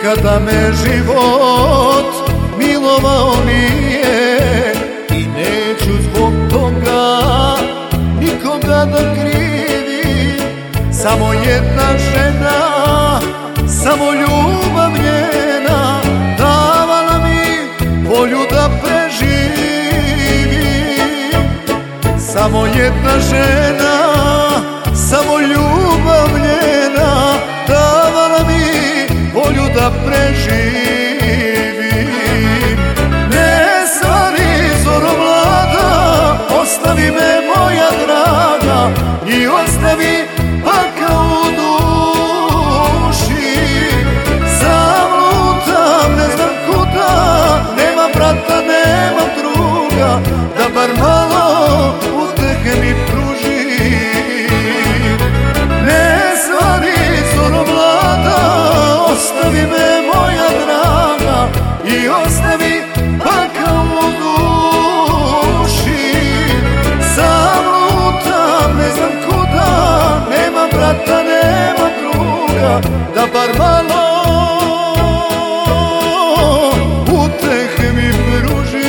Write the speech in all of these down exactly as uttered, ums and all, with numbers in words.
nikada me život milovao nije i neću zbog toga nikoga da krivim. Samo jedna žena, samo ljubav njena davala mi volju da preživim. Samo jedna žena, samo ljubav njena davala mi volju da preživim. Ne stani zoro mlada, ostavi me moja draga i ostavi pakao u duši. Zamlutam, ne znam kuda, nema brata, nema druga, da bar malo utehe mi pruži. Ne stani zoro mlada, ostavi me moja draga i ostavi pakao u duši. Zamlutam, ne znam kuda, nema brata, nema druga, da bar malo utehe mi pruži.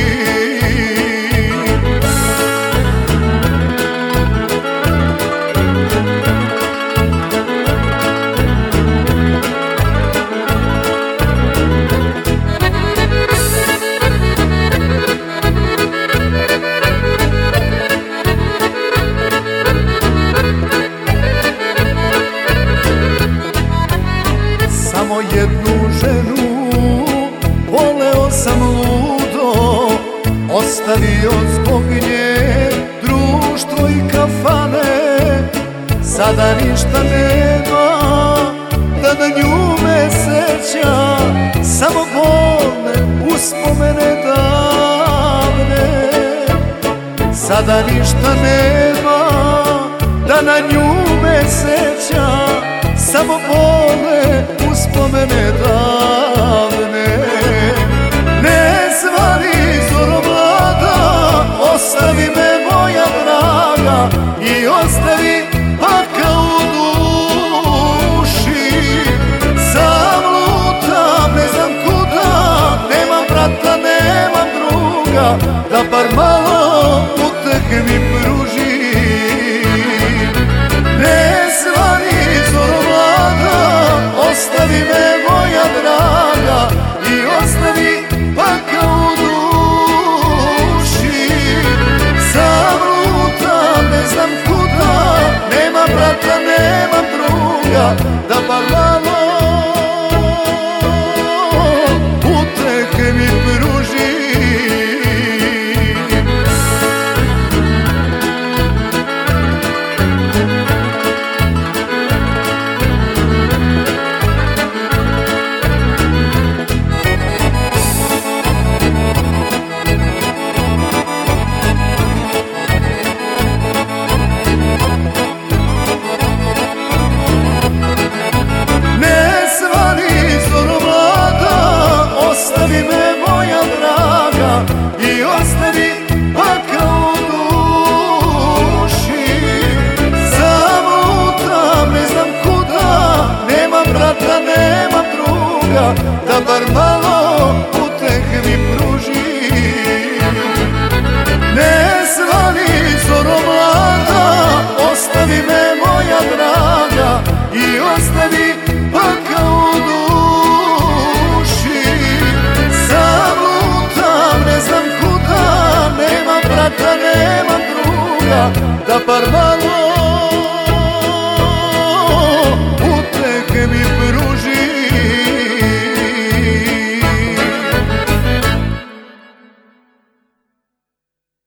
Samo jednu ženu voleo sam ludo, ostavio zbog nje društvo i kafane. Sada ništa nema da na nju me seća, samo bolne uspomene davne. Sada ništa nema da na nju me seća, samo bolne uspomene davne.